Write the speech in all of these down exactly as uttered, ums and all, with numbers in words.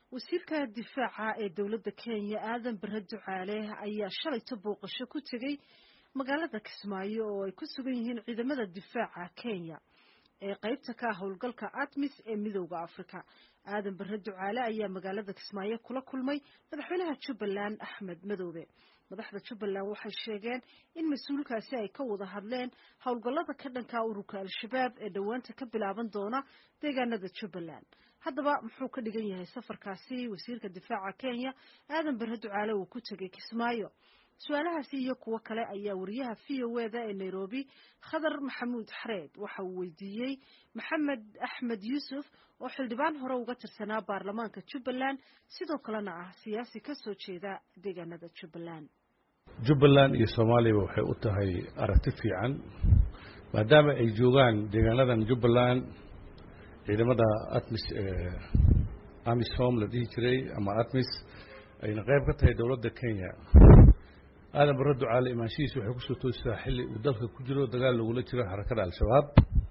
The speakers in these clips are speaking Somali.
wasiirka difaaca ee dowladda Kenya Aadan Barre Ducaale ayaa shalay booqasho ku tagay magaalada Kismaayo oo ay ku sugan yihiin ciidamada difaaca Kenya ee qaybta ka howlgalka ATMIS ee midowga Afrika. Aadan Barre Ducaale ayaa magaalada Kismaayo kula kulmay madaxweynaha Jubbaland Axmed Madoobe. madaxda Jubbaland waxay sheegeen in mas'uulkaasi ay ka wada hadleen howlgallada ka dhanka ururka Al-Shabaab ee dhawaanta ka bilaaban doona deegaanada Jubbaland. haddaba muxuu ka dhigan yahay safarkaasi wasiirka difaaca Kenya Aadan Barre Ducaale uu ku tagay Kismaayo? su'aalahaasi iyo kuwa kale ayaa wariyaha V O A da ee Nairobi Khadar Maxamuud Xareed waxa uu weydiiyey Maxamed Axmed Yuusuf oo xildhibaan hore uga tirsanaa baarlamaanka Jubbaland sidoo kalena ah siyaasi ka soo jeeda deegaanada Jubbaland. Jubbaland iyo Soomaaliya waxay u tahay aragti fiican maadaama ay joogaan deegaanadan Jubbaland ciidamada ATMIS ee AMISOM la dhihi jiray ama ATMIS ayna qayb ka tahay dowladda Kenya. Aadan Barre Ducaale imaanshihiisa waxay ku soo toostaa xilli uu dalka ku jiro dagaal lagula jiro xarakada Al-Shabaab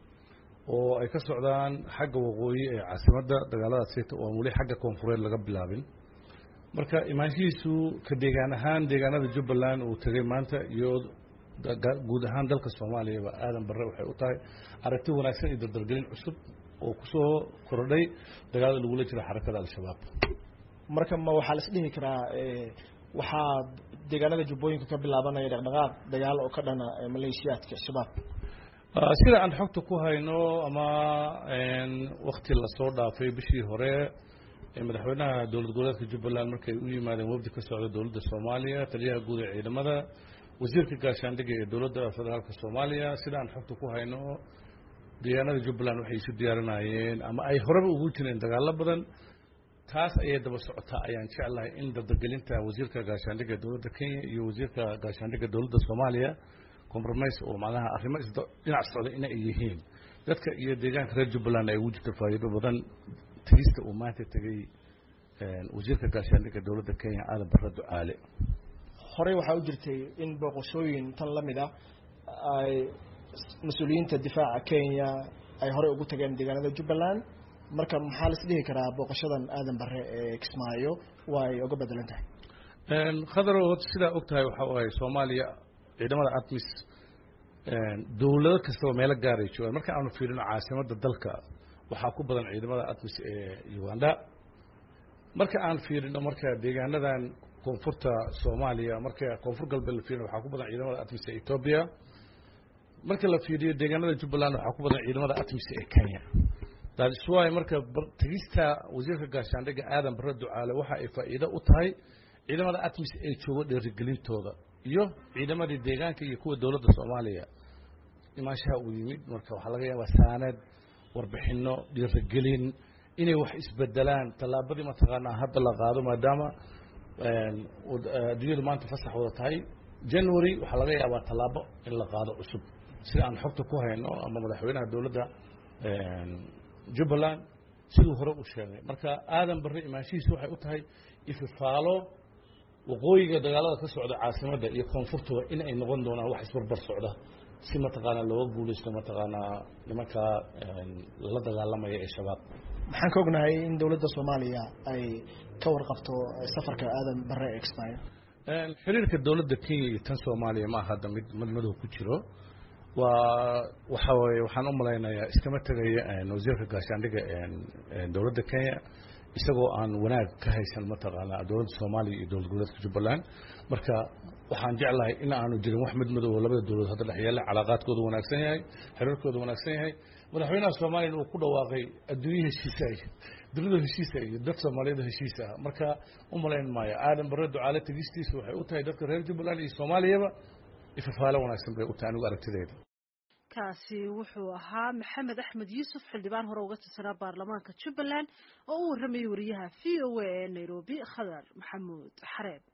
oo ay ka socdaan xagga waqooyi ee caasimadda dagaaladaas oo wali xagga koonfureed laga bilaabin. marka imaanshihiisu ka deegaan ahaan deegaanada Jubbaland uu tagay maanta iyo guud ahaan dalka Soomaaliya Aadan Barre waxay u tahay aragti wanaagsan iyo dardargelin cusub oo ku soo kordhay dagaalada lagula jiro xarakada Al-Shabaab. marka ma waxa la isdhihi karaa waxa deegaanada Jubbooyinka ka bilaabanaya dhaqdhaqaaq dagaal oo ka dhana maleeshiyaadka Shabaab? sida aan xogta ku hayno ama waqti la soo dhaafay bishii hore madaxweynaha dowlad goboleedka Jubbaland markay u yimaadeen wafdi ka socda dowladda Soomaaliya taliyaha guud ee ciidamada wasiirka gaashaandhigga ee dowladda federaalka Soomaaliya sida aan xogta ku hayno deegaanada Jubbaland waxay isu diyaarinayeen ama ay horeba ugu jireen dagaalo badan. taas ayay daba socotaa ayaan jeclahay in dadgelinta wasiirka gaashaandhigga dowladda Kenya iyo wasiirka gaashaandhigga dowladda Soomaaliya compromise oo macnaha arrimo dhinac socda in ay yihiin dadka iyo deegaanka reer Jubbaland ay ugu jirto faa'iido badan tigista uu maanta tagay wasiirka gaashaandhigga dowladda Kenya Aadan Barre Ducaale. horey waxa u jirtay in booqashooyin tan la mid ah ay mas'uuliyiinta difaaca Kenya ay horey ugu tageen deegaanada Jubbaland. marka maxaa la isdhihi karaa booqashadan Aadan Barre ee Kismaayo way uga bedelan tahay? een khadar oo sida ogtahay waxa ay Soomaaliya ciidamada ATMIS een dawlad kasta oo meel gaaray joogaan marka aanu fiirino caasimadda dalka waxa ku badan ciidamada ATMIS ee Uganda. marka aan fiirino marka deegaanadan koonfurta Soomaaliya marka koonfur galbeed la fiirino waxa ku badan ciidamada ATMIS ee Ethiopia. marka la fiiriyo deegaanada Jubbaland waxa ku badan ciidamada ATMIS ee Kenya. taas waa marka tigista wasiirka gaashaandhigga Aadan Barre Ducaale waxa ay faa'iido u tahay ciidamada ATMIS ee jooga dhiirigelintooda iyo ciidamadii deegaanka iyo kuwa dowladda Soomaaliya imaanshaha uu yimid. marka waxa laga yaabaa saanad warbixino dhiirigelin inay wax isbedelaan talaabadii ma taqaanaa hadda la qaado maadaama een adduunyadu maanta fasax wada tahay January waxa laga yaabaa talaabo in la qaado cusub sida aan xogta ku hayno ama madaxweynaha dowladda een Jubbaland sidoo hore u sheegay. marka Aadan Barre imaanshihiisu waxay u tahay ififaalo waqooyiga dagaalada ka socda caasimadda iyo koonfurta in ay noqon doonaan wax isbarbar socda si ma taqaana loo guuleysto ma taqaana nimanka la dagaalamaya ee Shabaab. maxaan ka ognahay in dowladda Soomaaliya ay ka warqabto safarka Aadan Barre ee Kismaayo? een xiriirka dowladda Kenya iyo tan Soomaaliya ma aha mid madmadow ku jiro. waa waxa way waxaan u maleynayaa iskama tagaya wasiirka gaashaandhigga ee dowladda Kenya isagoo aan wanaag ka haysan ma taqaana dowladda Soomaaliya iyo dowlad goboleedka Jubbaland. marka waxaan jeclahay in aanu jirin wax madmadow labada dowladood hadda dhexyaala calaaqaadkooda wanaagsan yahay xiriirkooda wanaagsan yahay. madaxweynaha Soomaaliya uu ku dhawaaqay adduunyaha heshiisa dowladda heshiisa iyo dadka Soomaaliyeed heshiisa. marka u maleyn maayo Aadan Barre Ducaale tagistiisa waxay u tahay dadka reer Jubbaland iyo Soomaaliyaba ifafaalo wanaagsan bay u tahay anigu aragtidayda. kaasi wuxuu ahaa Maxamed Axmed Yuusuf xildhibaan hore uga tirsanaa baarlamaanka Jubbaland oo u warramay wariyaha V O A ee Nairobi Khadar Maxamuud Xareed.